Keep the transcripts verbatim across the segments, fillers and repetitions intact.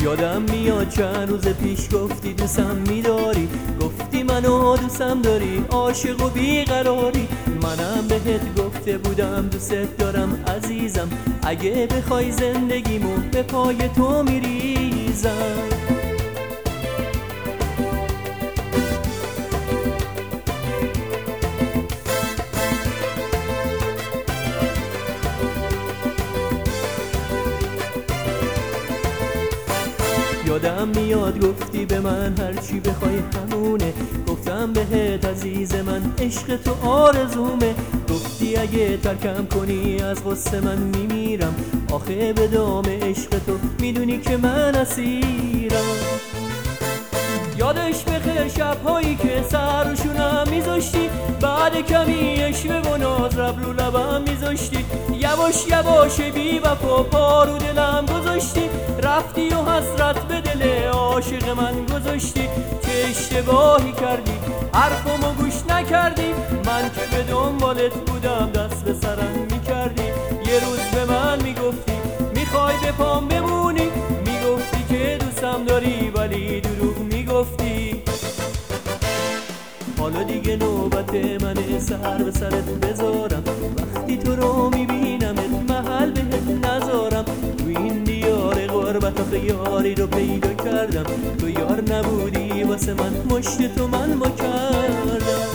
یادم میاد چند روز پیش گفتی دوستم میداری، گفتی منو دوستم داری، عاشق و بیقراری. منم بهت گفته بودم دوست دارم عزیزم، اگه بخوای زندگیمو به پای تو میریزم. یادم میاد گفتی به من هرچی بخوای همونه، گفتم بهت عزیز من عشق تو آرزومه. گفتی اگه ترکم کنی از غصه من میمیرم، آخه به دام عشق تو میدونی که من اسیرم. یادش بخیر شبهایی که سر و شونم میذاشتی، بعد کمی اشوه و ناز رب رو لبم میذاشتی. یواش یواش بی وفا پا رو دلم گذاشتی، رفتی و حسرت به دل عاشق من گذاشتی. چه اشتباهی کردی حرفمو گوش نکردی، من که به دنبالت بودم دست به سرم میکردی. یه روز به من میگفتی میخوای به پام بمونی، میگفتی که دوستم داری ولی دروغ میگفتی. حالا دیگه نوبت من سر به سرت بذارم، وقتی تو رو میبینمت محل بهت نذارم. تو این دیار غربت آخه یاری رو پیدا کردم، تو یار نبودی واسه من مشت تو من با کردم.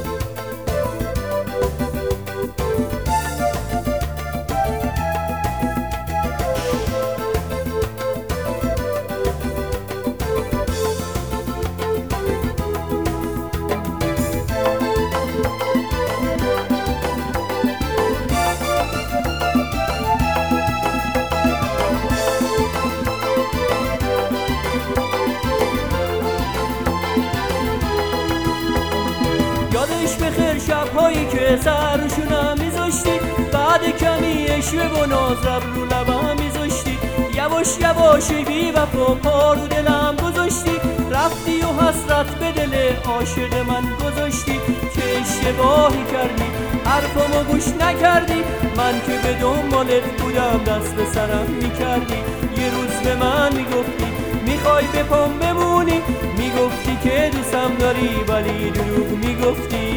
یادش بخیر شبهایی که سرشونم میذاشتی، بعد کمی اشوه و ناز رب رو لبم میذاشتی. یواش یواش بی وفا پا رو دلم گذاشتی، رفتی و حسرت به دل عاشق من گذاشتی. چه اشتباهی کردی حرفمو گوش نکردی، من که به دنبالت بودم دست به سرم میکردی. یه روز به من میگفتی میخوای به پام بمونی، میگفتی که دوستم داری ولی دروغ میگفتی.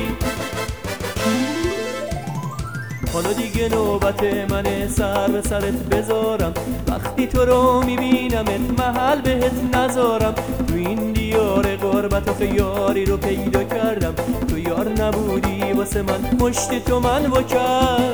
حالا دیگه نوبت من سر به سرت بذارم، وقتی تو رو میبینمت محل بهت نذارم. تو این دیار غربت آخه یاری رو پیدا کردم، تو یار نبودی واسه من مشت تو من با کردم.